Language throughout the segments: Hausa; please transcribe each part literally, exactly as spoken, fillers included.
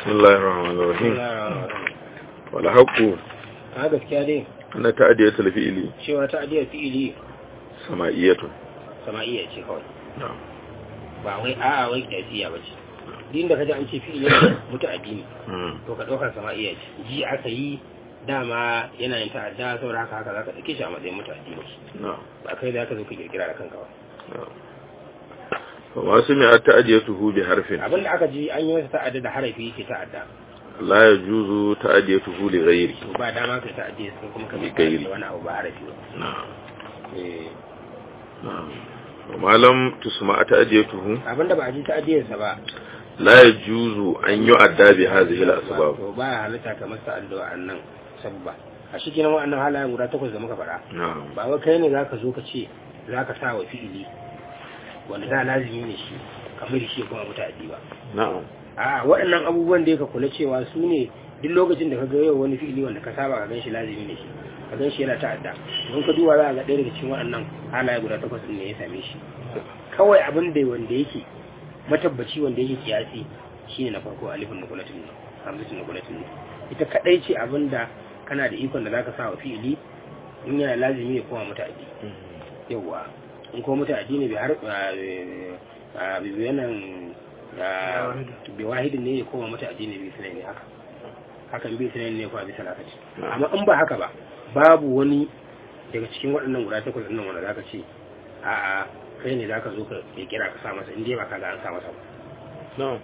Bismillahir Rahmanir Rahim. Wala haqqu a gaskiya dai na ta'diyatul fi'li cewa ta'diyar fi'ili sama'iyatun. sama'iyya ce kawai Na'am. ba wai a'a wai kiyasiya bace din da kaje an ce fi'ili muta'addi ne Mm. to ka dauka sama'iyya ce ji aka yi dama yana yin ta'adda saboda haka haka zaka dake shi a matsayin muta'addi ne Na'am. ba kai da ka zo ka kirkira da kanka ba Na'am. Wa sami'a ta'diyatuhu bi harfin abinda aka ji an yi masa ta'adda da harafi yake ta'adda la yajuzu ta'diyatuhu li ghayri. to ba dama kai ta'addi sai kuma ka Bi bi gairi. wani abu ba harafi ba Na'am. eh Na'am. Wa ma lam tusma ta'diyatuhu abinda ba a ji ta'addiyarsa ba la yajuzu an yu'adda bi hadhihi al-asbab. to ba halitta ka masa addu'a annan sabba a shi kenan wa'annan halayen guda takwas da muka faɗa Na'am. ba wai kai ne zaka zo ka ce zaka sa wa fi'ili wanda da lazimi ne shi kamar shi kuma muta'addi ba Na'am. a waɗannan abubuwan da ka kula cewa su ne duk lokacin da ka ga yau wani fi'ili wanda ka saba ka gan shi lazimi ne shi ka gan shi yana ta'adda don ka duba za ka ga ɗaya daga cikin waɗannan halaye guda takwas ɗin ne ya same shi kawai abin da wanda yake matabbaci wanda yake kiyasi shine na farko alifin nukulatin ne hamzatin nukulatin ne ita kadai ce abin da kana da ikon da zaka sa wa fi'ili in yana lazimi ya koma muta'addi yawa in ko muta'addi ne bai har a bibiyanan bi wahidin ne ya koma muta'addi ne bi sunan ne haka hakan bi sunan ne ko bi salafati amma in ba haka ba babu wani daga cikin waɗannan guda takwas ɗin nan wanda zaka ce a'a kai ne zaka zo ka kira ka sa masa in dai ba ka ga an sa masa ba Na'am.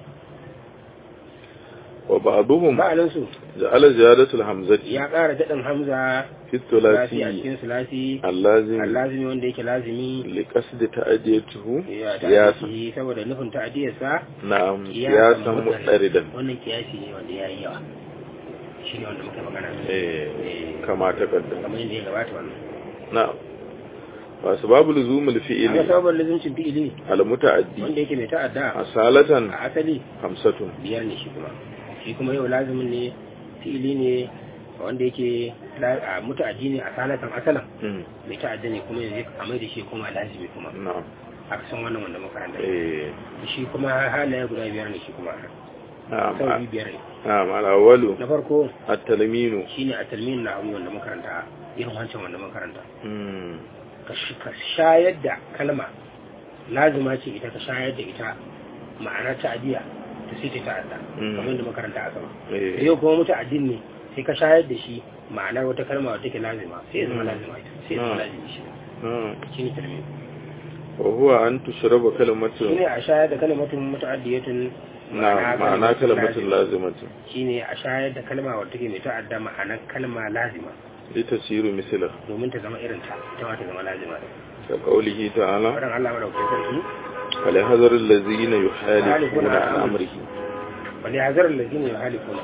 Wa ba'dhum ba'alan su ja'ala ziyadatul hamzati ya ƙara daɗin hamza fi sulasi a thulathi cikin sulasi allazim allazimi wanda yake lazimi li qasdi ta'diyatuhu ya qiyasan. ta'addi saboda nufin ta'addiyarsa Na'am, qiyasan qiyasan muqtaridan. wannan kiyasi ne wanda yayi yawa shi ne wanda muka magana Eh, Eh, kama taqaddama. kamar yadda ya gabata wannan Na'am. Wa sababu luzumul haka fi'li sabon lazimcin fi'ili al-muta'addi wanda yake mai ta'adda asalatan a asali khamsatun. biyar ne shi kuma shi kuma yau lazimin ne fi'ili ne wanda yake la- a muta'addi ne a salatan asalan Mm. mai ta'adda ne kuma yanzu a mai da shi kuma lazimi kuma Na'am. aka san wannan wanda makaranta Eh, shi kuma halaye guda biyar ne shi kuma na'am. sauri biyar ne Na'am, al-awwalu na farko at-talminu. shine a talmin na wanda makaranta irin wancan wanda makaranta Mm. ka sh- ka shayar da kalma lazima ce ita ka shayar da ita ma'ana ta'adiyya ta sai ta ta'adda Mm. kamar yadda makaranta a sama da Eh, yau kuma muta'addin ne sai ka shayar da shi ma'anar wata kalma wata ke lazima sai ya zama Mm. lazima ita sai ya zama Mm. lazimi shi na'am. shine talmin wa huwa an tushraba kalimatu shine a shayar da kalmatun muta'addiyatun na ma'ana kalimatun lazimatin shine a shayar da kalma wadda take mai ta'adda ma'anar kalma lazima litasiru misla domin ta zama irin ta ita ma ta zama lazima ka qawlihi ta'ala wadan Allah madaukakin sarki wal hadharu allazina yukhalifuna an amrihi wal yahzar allazina yuhalifuna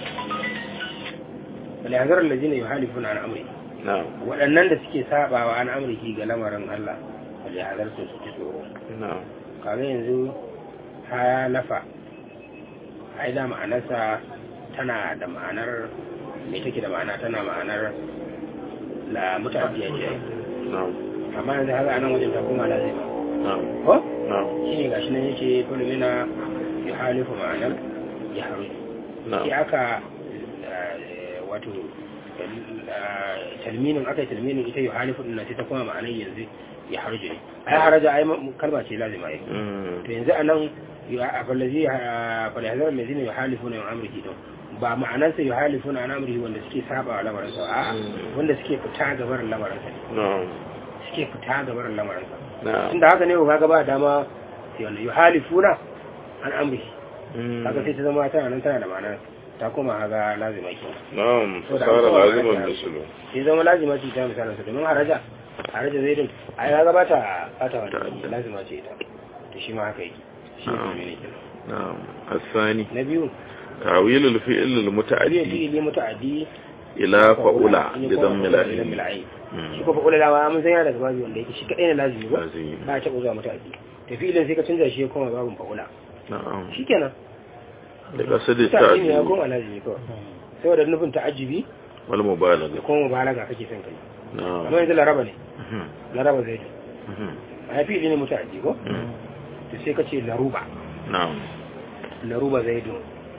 wal yahzar allazina yuhalifuna an amrihi na'am waɗannan da suke sabawa an amrihi ga lamarin Allah wal yahzar su su ji tsoro na'am kaga yanzu halafa ai da ma'anarsa tana da ma'anar me take da ma'ana tana ma'anar la mutaddiya ce na'am amma yanzu haka anan wajen ta koma lazima na'am ko na'am shine gashi nan yake fulmina ya halifu ma'anar ya haru sai na'am aka eh, wato eh, talminin aka yi talminin ita ya halifu din nan sai ta koma ma'anar yanzu ya harje ne ai haraja ai kalma ce lazima ai Mm. to yanzu anan ya fallazi falahazar allazina yuhalifuna an amrihi don ba ma'anarsa yuhalifuna an amrihi wanda suke saba wa lamarinsa a'a Mm. wanda suke fita gabarin lamarinsa ne na'am suke fita gabarin lamarinsa na'am tunda haka ne ba ga ba dama sai wanda yuhalifuna an amrihi Mm. kaga sai ta zama tana nan tana da ma'ana ta koma haga lazima ke na'am So da sara an koma laziman haraja. mislu sai zama lazima ce ta misalansa domin haraja haraja zai din ai kaga ba ta fata wani lazima ce ita to shi ma haka yake shi Na'am. ne ne kenan na'am الثاني na biyu تعويل الفعل aliyu المتعدي fi'ili muta'addi إلى فأولى in ya بضم koma العين bil ayn Mm. shi ko fa'ula da mun san yana daga babu wanda yake shi kadai ne lazimi ba Lazimi. ba ta zuwa muta'addi to fi'ilin sai ka canza shi ya koma babun fa'ula na'am shikenan da kasar muta'addi ne ya ta'addi koma lazimi kawai saboda nufin ta'ajjubi wal mubalaga da kuma mubalaga kake son kai na'am amma yanzu laraba ne Mhm. laraba zai ji Mhm. a fi'ili ne muta'addi ko Mm. to sai ka ce laruba na'am laruba zaidun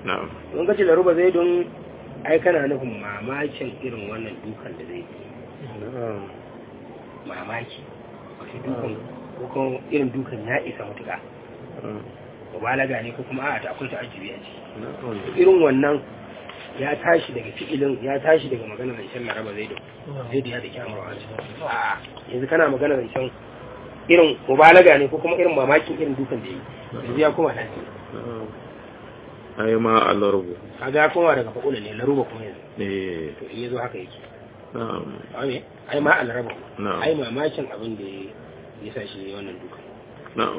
na'am don kace laruba zai don ai kana nufin mamakin irin wannan dukan da zai yi na'am mamaki wasu dukan ko kuma irin dukan ya isa mutuka mubalaga ne ko kuma a ta akwai ta ajibi a ciki irin wannan ya tashi daga fi'ilin ya tashi daga magana zancen laraba zai da zai da ya da kyamar wani a yanzu kana magana zancen irin mubalaga ne ko kuma irin mamakin irin dukan da yi yanzu ya koma lafi ai ma a larubu kaga ya koma daga fa'ula ne laruba kuma yanzu eh to in yazo haka yake na'am ame ai ma a laraba Na'am. ai mamakin abin da ya sa shi wannan dukan na'am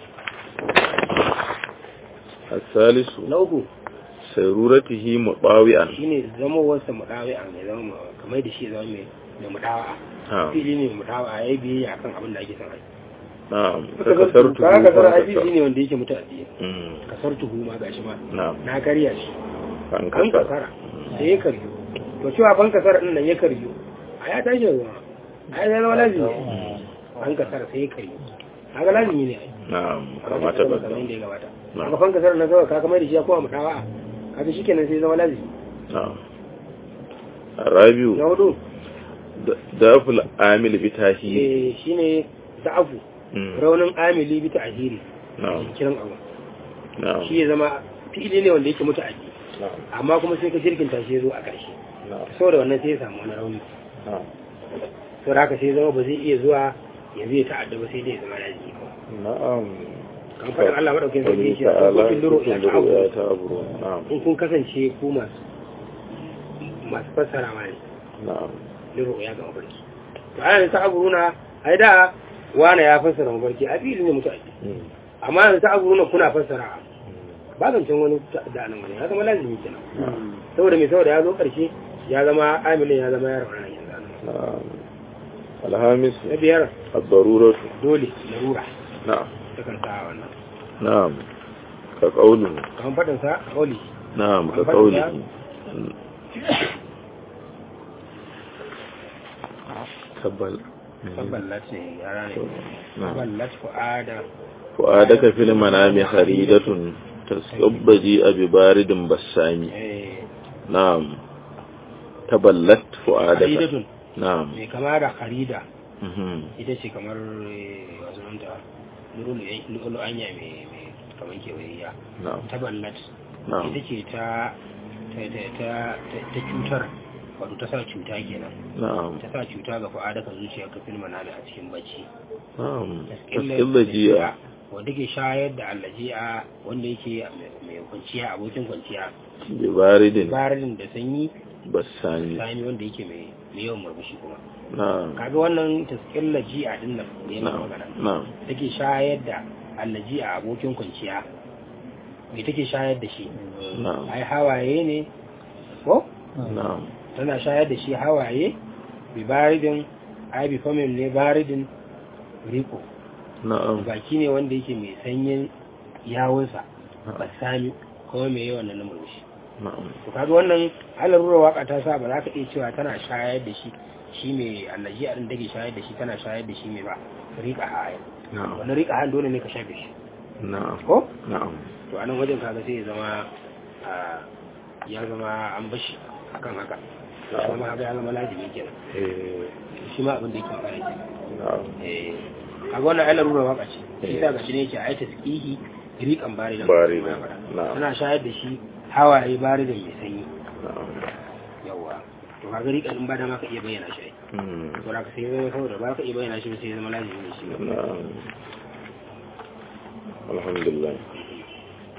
الثالث na uku سيرورته مطاوعا shine zama wasa mudawi'a mai zama kamar da shi zama mai da mudawa'a نعم fili ne mudawa'a yayi biyayya akan abin da ake son ai نعم فكسرته kaga kasar ai فانكسر. fili ne wanda yake mutaddi مم. kasartu ma gashi ma نعم na karya shi an فانكسر kasara sai ya karyo to cewa ban kasara din nan ya karyo a ya tashi ruwa ai zai zama lazimi an kasara sai ya karyo kaga lazimi ne ai نعم kamar كما da kamar تقدم da ya gabata نعم kaga ban kasara nan kawai kaga mai da shi ya koma mudawa'a kaga shikenan sai ya zama lazimi نعم الرابع na hudu ضعف العامل بتاهيل eh shine da'afu مم. raunin amili bi ta'ziri نعم kiran abu نعم shi ya zama fi'ili ne wanda yake muta'addi نعم amma kuma sai ka jirkinta shi ya zo a ƙarshe نعم saboda wannan sai ya samu wani rauni نعم saboda haka sai zama ba zai iya zuwa yanzu ya ta'adda ba sai dai ya zama lazimi نعم kan faɗin Allah madaukakin sarki yake a تعالى cikin luro ya ta'abu تعبرون نعم in kun kasance ku masu masu fassara ma ne نعم luro ya ga mafarki to ana ta'aburuna ai da wani ya fassara mafarki a fili ne muta'addi مم. amma yanzu ta'aburuna kuna fassara ba zancen wani da nan wani ya zama lazimi kenan saboda mai saboda ya zo ƙarshe ya zama amilin ya zama yaron ranar yanzu نعم الخامس na biyar الضرورة dole larura نعم ta kan sa wannan نعم كقوله kan faɗin sa kauli نعم An faɗi كقوله تبل tabballat ne yara ne نعم tabballat fu'ada فؤادك في المنام خريدة تسكب جيء ببارد بسامي eh نعم تبلت فؤادك kharidatun نعم mai kama da kharida مهم. ita ce kamar eh, wasu nanta lulu anya mai mai kamar kewayayya نعم taballat نعم ita ce ta ta ta ta ta cutar wato ta sa cuta kenan نعم ta sa cuta ga fa'adaka zuciya ka filma na a cikin bacci نعم taskilla تسكب جيء wanda ke shayar da allaji'a wanda yake mai kwanciya abokin kwanciya ببارد baridin da sanyi بسامي sami wanda yake mai mai yawan murmushi kuma نعم kaga wannan taskilla ji'a din nan da yana نعم magana نعم take shayar da allaji'a abokin kwanciya me take shayar da shi نعم ai hawaye ne ko نعم tana shayar da shi hawaye bi baridin ai bi famin ne baridin riko نعم baki ne wanda yake mai sanyin yawunsa basami kuma mai yawan nan murmushi نعم to kaga wannan alarura waka ta sa ba za ka iya cewa tana shayar da shi shi mai allaji a din dake shayar da shi tana shayar da shi mai ba rika haya نعم wannan rika han dole ne ka shafe shi نعم ko نعم to anan wajen kaga sai ya zama a ya zama an bashi akan haka ya zama haka ya zama lazimi kenan إيه. shi ma abin da yake fara kenan نعم eh kaga wannan ayar rura waka ce shi ta gashi ne yake ayata tsihi riqan bari da Bari da, na'am. tana shayar da shi hawaye bari da mai sanyi نعم yawa to kaga riqan in ba da ma ka iya bayyana shi مم. to da ka sai zama saboda ba ka iya bayyana shi sai ya zama lazimi ne shi نعم الحمد لله